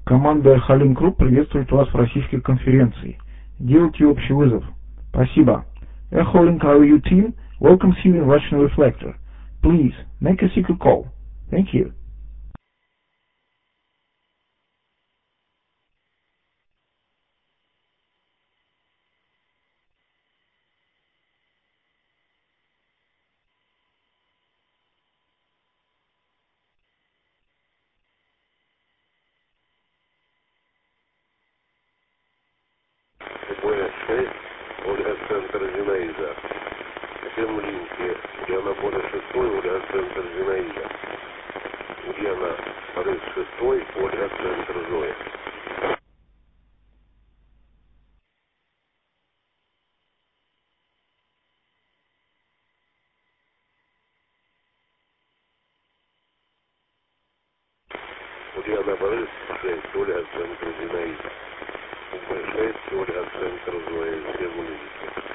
Команда Халин Групп приветствует вас в российской конференции. Делайте общий вызов. Спасибо. Air Holding RU team welcomes you in Russian Reflector. Please make a secret call. Thank you. Буэнос 6, Ольга-центр Зинаида. Землинки, Ульяна Борис 6, Ольга-центр Зинаида. Ульяна Борис 6, Ольга-центр Зоя. Ульяна Борис 6, Ольга-центр Зинаида. Ульяна 6, Ольга-центр Зоя. Землинки.